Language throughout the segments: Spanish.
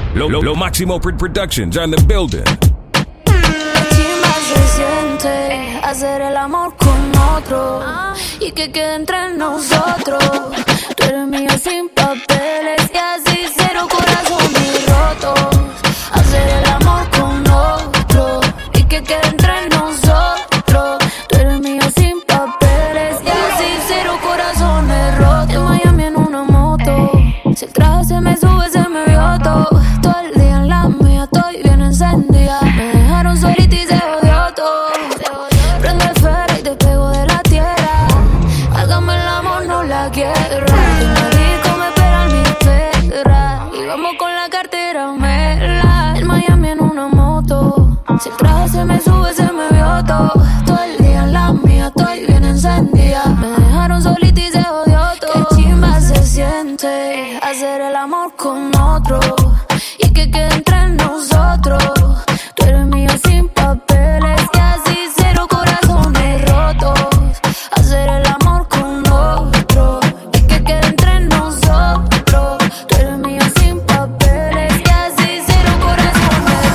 Lo Máximo Productions on the building. Chimba se siente hacer el amor con otro y que quede entre nosotros. Tú eres mío sin papeles y así cero corazones rotos. Hacer el amor con otro y que quede entre nosotros. Tú eres mío sin papeles y así cero corazones rotos. En Miami en una moto, si el traje se me sube se me vio todo. Todo el día en la mía estoy bien encendida. Me dejaron solita y se jodió todo. Prende el ferry y te pego de la tierra. Hágame el amor, no la guerra. En la disco me esperan mis perras y vamos con la cartera mela. En Miami en una moto, si el traje se me sube se me vio todo. Todo el día en la mía estoy bien encendida. Me dejaron solita y se jodió todo. Qué chimba se siente hacer el amor con otro y que quede entre nosotros. Tú eres mío sin papeles y así cero corazones rotos. Hacer el amor con otro y que quede entre nosotros. Tú eres mío sin papeles y así cero corazones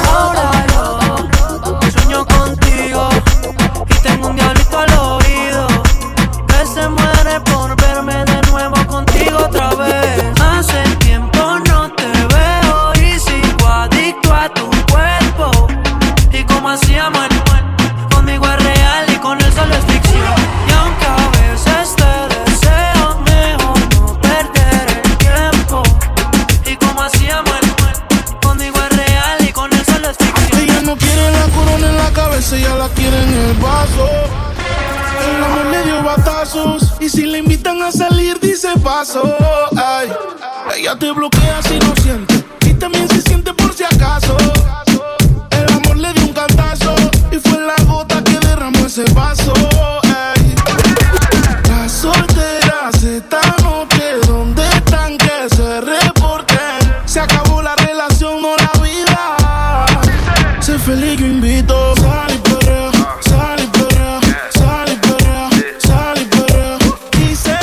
rotos. Sueño contigo y tengo un diablito al oído que se muere por verme de nuevo contigo otra vez. Hace tiempo no te veo y sigo adicto a tu cuerpo. Y como hacíamos conmigo es real y con él solo es ficción. Y aunque a veces te deseo, mejor no perder el tiempo. Y como hacíamos conmigo es real y con él solo es ficción. Ella no quiere la corona en la cabeza, ella la quiere en el vaso. El amor le dio batazos y si le invitan a salir dice paso. Ay, ella te bloquea si no siente y también se siente por si acaso. El amor le dio un cantazo y fue la gota que derramó ese vaso. Ay, las solteras esta noche, ¿dónde están? Que se reporten. Se acabó la relación, no la vida. Sé feliz, yo invito. Sal y perrea, sal y perrea, sal y perrea, sal y perrea. Dice,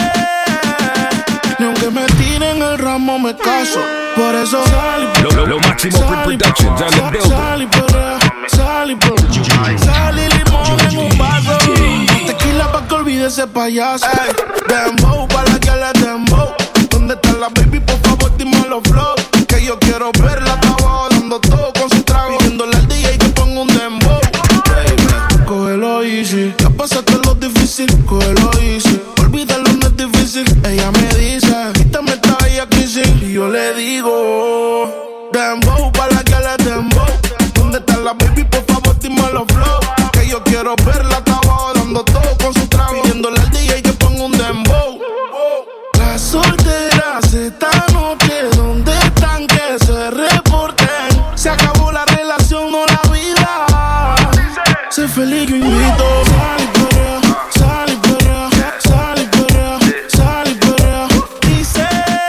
ni aunque me tiren el ramo me caso. Por eso sal y perrea, Lo Máximo Productions on the building. sal y perrea, sal y perrea. Sal y limón en un vaso. Tequila pa' que olvide ese payaso. Ey, dembow, pa' la que le dembow. ¿Dónde está la baby? Por favor, dime los flow. Que yo quiero verla, está abajo dando todo con su trago. Pidiéndole al DJ que ponga un dembow. Baby, cógelo easy. Ya pasaste lo difícil, cógelo easy. Olvídalo, no es difícil. Ella me dice, quítame esta bella crisis. Y yo le digo, dembow, pa' la que le dembow. ¿Dónde está la baby? Por favor, dime los flow. Que yo quiero verla, está abajo dando todo con su trago. Pidiéndole al DJ que ponga un dembow. Las solteras esta noche, ¿dónde están? Que se reporten. Se acabó la relación, no la vida. Sé feliz, yo invito. Sal y perrea, sal y perrea, sal y perrea, sal y perrea. Dice,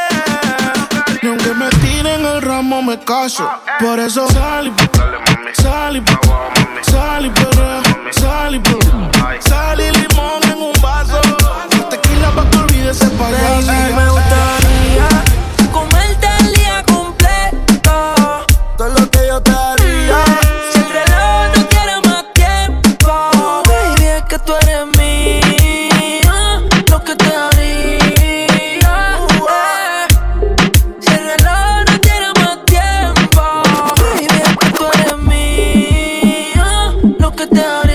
ni aunque me tiren el ramo me caso. Por eso sal y perrea, sal y perrea, sal y perrea, sal y perrea. Sal y limón en un vaso. Tequila pa' que olvide ese payaso. Baby, me gustaría comerte el día completo. Todo lo que yo te haría. Si el reloj no quiere más tiempo, baby, es que tú eres mía. Lo que te haría. Si el reloj no quiere más tiempo, baby, es que tú eres mía. Lo que te haría.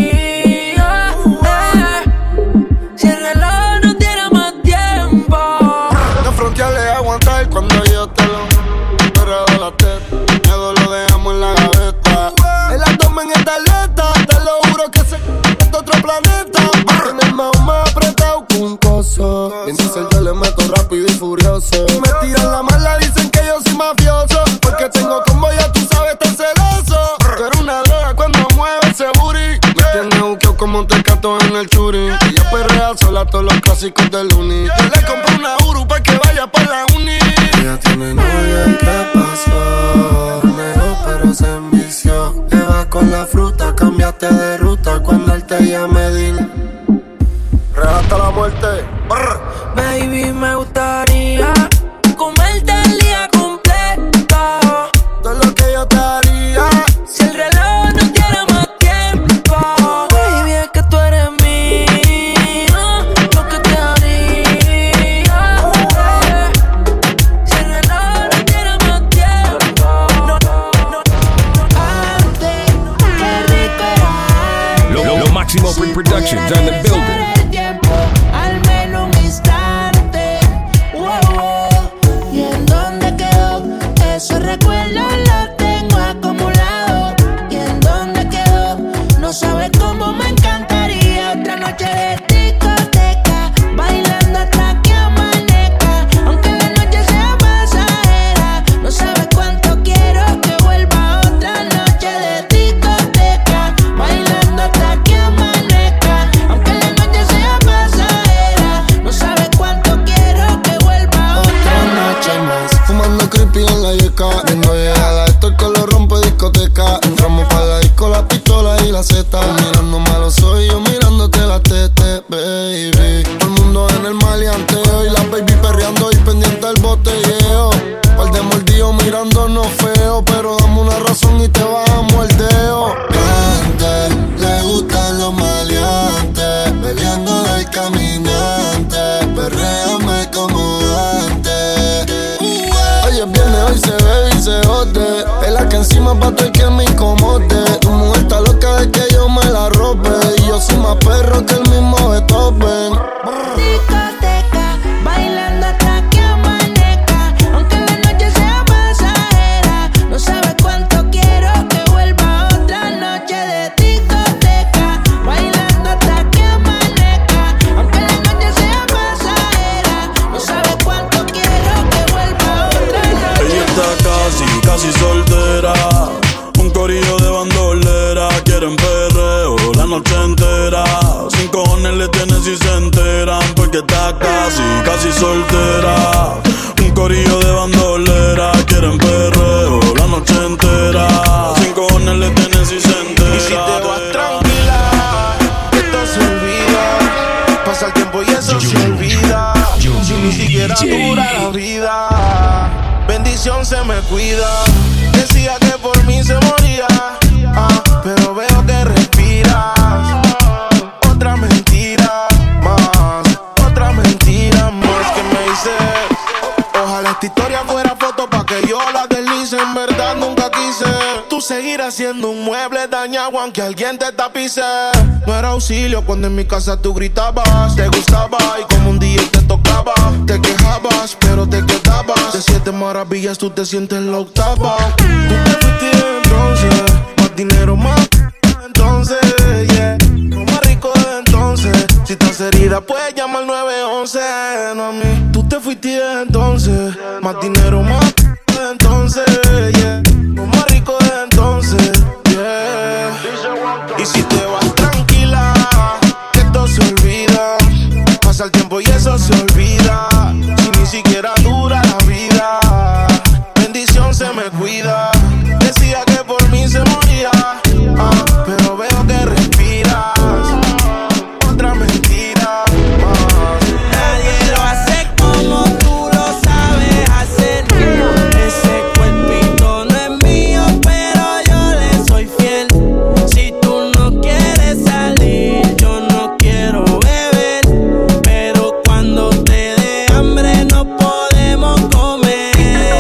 Si el reloj no tiene más tiempo. No frontearle aguantar cuando yo te lo pero de la teta. Miedo lo dejamos en la gaveta. El abdomen está alerta. Te lo juro que se es de otro planeta. En el más apretado con un coso. En diesel yo le meto rápido y furioso. Me tiran la mala, dicen que yo soy mafioso. Porque tengo como ya tú sabes, tan celoso. Tú eres una droga cuando mueves ese booty. Me tienes buqueo como un tecato en el churi. Ella perrea sola todos los clásicos del uni. Yo le compré una Uru pa' que vaya pa' la uni. Ella tiene novia, ¿qué pasó? Mejor pero se envició. Le vas con la fruta, cambiaste de ruta. Cuando él te llame, dile real hasta la muerte. Brr. Baby, me gustaría comerte el día completo. loca. Viendo llegar a esto que lo rompe discoteca. Entramos pa' la disco, la pistola y la zeta. Mirando malo soy yo mirándote la tete, baby. Todo el mundo en el maleanteo y la baby perreando y pendiente al botelleo. Par de mordidos mirándonos feo, pero dame una razón y te bajamos el dedo. Antes le gustan los maleantes, peleando del caminante, perréame como antes. Hoy es viernes, hoy se bebe y se jode. Es la que encima pa' todo el que me incomode. Tu mujer está loca de que yo me la robe, y yo soy más perro que el mismo Beethoven. Discoteca, bailando hasta que amanezca. Aunque la noche sea pasajera, no sabes cuánto quiero que vuelva otra noche de discoteca. Bailando hasta que amanezca. Aunque la noche sea pasajera, no sabes cuánto quiero que vuelva otra noche. Ella está casi soltera. Un corillo de bandolera. Quieren perreo la noche entera. Sin cojones le tienen si se enteran, porque está casi soltera. Un corillo de bandolera. Quieren perreo la noche entera. Sin cojones le tienen si se enteran. Y si te vas tranquila, esto se olvida. Pasa el tiempo y eso se olvida. Si ni siquiera dura la vida, bendición se me cuida. Decía que por mí se moría, pero veo que respiras. Otra mentira más que me hice. Ojalá esta historia fuera foto pa' que yo la deslice. En verdad nunca quise tú seguirás siendo un mueble dañado aunque alguien te tapice. No era auxilio cuando en mi casa tú gritabas. Te gustaba y como un día te tocaba. Te quejabas pero te quedabas. De 7 maravillas tú te sientes la octava. Tú te fuiste entonces, más dinero más entonces, yeah. Lo más rico de entonces. Si estás herida puedes llamar al 911, no a mí. Tú te fuiste entonces, más dinero más entonces, yeah. Lo más rico de entonces, yeah. Y si te vas tranquila, que esto se olvida. Pasa el tiempo y eso se olvida. Si ni siquiera dura la vida, bendición se me cuida. Decía que por mí se moría, pero veo que respiras. Otra mentira más. Nadie lo hace como tú lo sabes hacer. Ese cuerpito no es mío, pero yo le soy fiel. Si tú no quieres salir, yo no quiero beber. Pero cuando te dé hambre no podemos comer.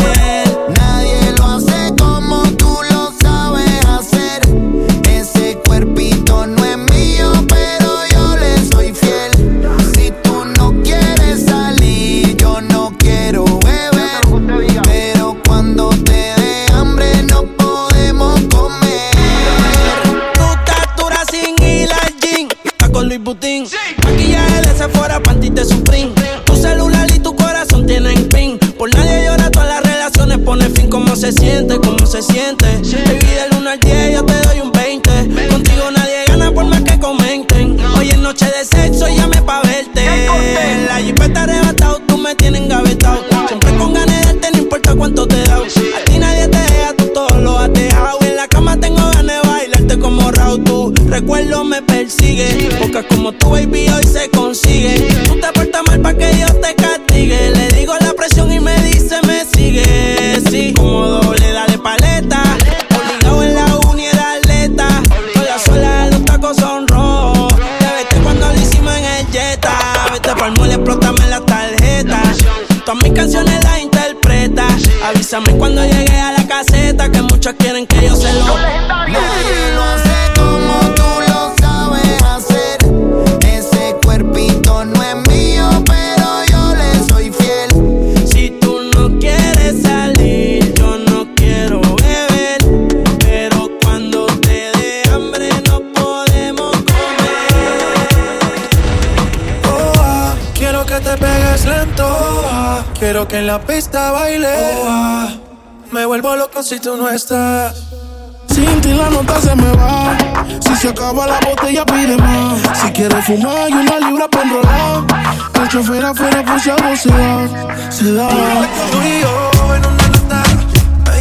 Nadie lo hace como tú lo sabes hacer. Ese cuerpito no es mío, pero yo le soy fiel. Si tú no quieres salir, yo no quiero beber. Pero cuando te dé hambre no podemos comer. Tu estatura sin ir al gym, está con Louis Vuitton. Maquillaje de Sephora, panty de Supreme. Tu celular y tu corazón tienen pin. Por nadie llora, todas las relaciones pone fin. ¿Cómo se siente? ¿Cómo se siente? Baby, del 1 al 10 yo te doy un 20. Contigo nadie gana por más que comenten. Hoy es noche de sexo, llame pa' verte. La jipeta arrebatado, tú me tienes engavetado. Siempre con ganas de darte, no importa cuánto te da. A ti nadie te deja, tú todo lo has dejado. En la cama tengo ganas de bailarte como Raúl. Tu recuerdo me persigue, porque como tu baby hoy se consigue. Tú te portas mal pa' que Dios te castigue. Le digo la presión y me dice me sigue. Sí, como doble, dale paleta. Obligado en la uni era atleta. Toda sola, los tacos son rojos. Te vete cuando lo hicimos en el Jetta. Vete pa'l mall, explótame la tarjeta. Todas mis canciones las interpreta. Avísame cuando llegue a la caseta, que muchos quieren que yo se lo. Nadie lo hace como tú lo sabes hacer. Ese cuerpito no es mío, pero yo le soy fiel. Si tú no quieres salir, yo no quiero beber. Pero cuando te dé hambre no podemos comer. Quiero que te pegues lento. Quiero que en la pista baile. Me vuelvo loco si tú no estás. Sin ti la nota se me va. Si se acaba la botella pide más. Si quieres fumar y una libra pa' enrolar. El chofer afuera por si algo se da. Tú y yo en una nota.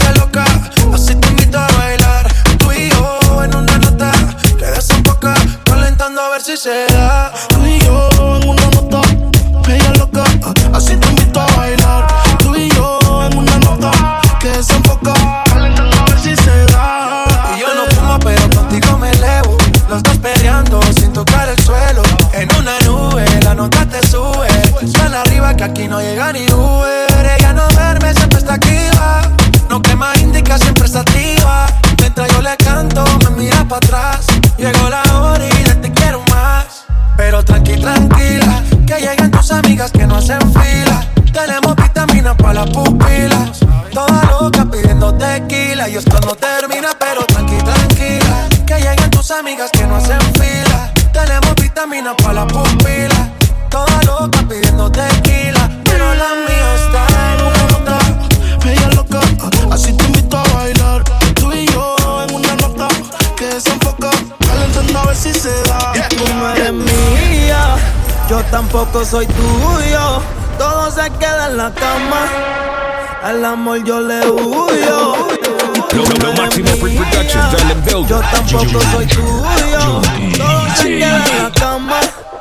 si se da. Tú y yo en una nota, bella loca, así te invito a bailar. Tú y yo en una nota que desenfoca, calentando a ver si se da. Y yo no fumo, pero contigo me elevo. Los dos peleando sin tocar el suelo. En una nube, la nota te sube. Suena arriba que aquí no llega ni Uber. Ella no duerme, siempre está activa. No quema, indica, siempre está activa. Mientras yo le canto, me mira para atrás. Llegó la hora y ya te quiero más. Pero tranquila, que lleguen tus amigas que no hacen fila. Tenemos vitaminas para las pupilas. Toda loca pidiendo tequila. Y esto no termina, pero tranquila, que lleguen tus amigas que no hacen fila. Tenemos vitaminas para las pupilas. Toda loca pidiendo tequila. Pero la mía está en una nota, bella loca, así te invito a bailar. Tú y yo en una nota que desenfoca, calentando a ver si se da. Tú no eres mía, yo tampoco soy tuyo. Todo se queda en la cama, al amor yo le huyo. Lo Máximo Productions on the building. Yo tampoco soy tuyo. Todo se queda en la cama,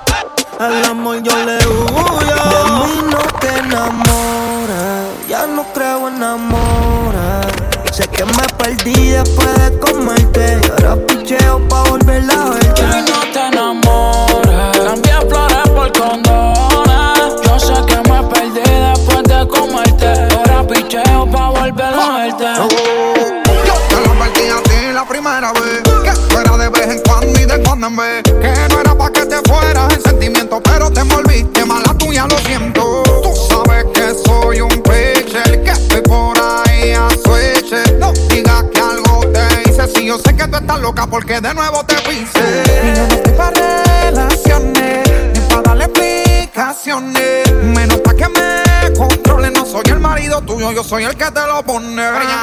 al amor yo le huyo. De mí no te enamores, ya no creo en amores. Sé que me perdí después de comerte y ahora picheo pa' volverla a verte. Ya no te enamores, cambié flores por condones. Yo sé que me perdí después de comerte, ahora picheo pa' volverla a verte. Yo te lo advertí a ti la primera vez, que fuera de vez en cuando y de cuando en vez. Que no era pa' que te fueras en sentimiento, pero te envolviste, mala tuya, lo siento. Tú sabes que soy un pitcher, que estoy por ahí a switch. No digas que algo te hice, si yo sé que tú estás loca porque de nuevo te pise. Y yo no estoy pa' relaciones, ni pa' darle explicaciones, menos pa' que me controle. No soy el marido tuyo, yo soy el que te lo pone.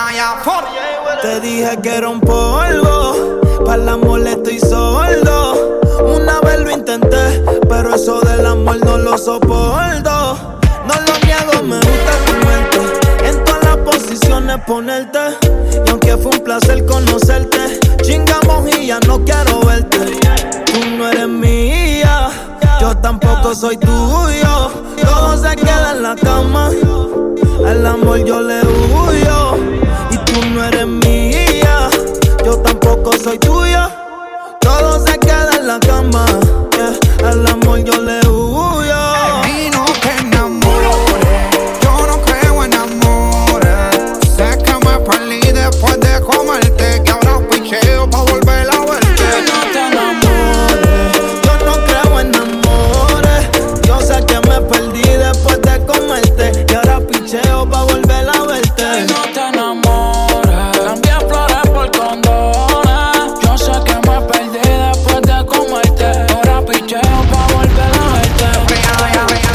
Te dije que era un polvo, para el amor estoy sordo. Una vez lo intenté, pero eso del amor no lo soporto. No lo niego, me gusta comerte, en todas las posiciones ponerte. Y aunque fue un placer conocerte, chingamos y ya no quiero verte. Tú no eres mía, yo tampoco soy tuyo. Todo se queda en la cama, al amor yo le huyo. Y tú no eres mía, yo tampoco soy tuya. Todo se queda en la cama, yeah. Al amor yo le huyo. De mí no te enamores, yo no creo en amores. Sé que me perdí después de comerte, que ahora picheo pa' volver a verte. No te enamores, yo no creo en amores. Yo sé que me perdí después de comerte, y ahora picheo pa' volver a verte. No te enamores, cambié flores por condones. Yo sé que me perdí después de comerte, ahora picheo pa' volver a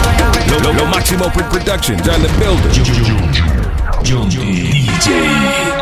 verte. Lo Máximo Productions on the building. DJ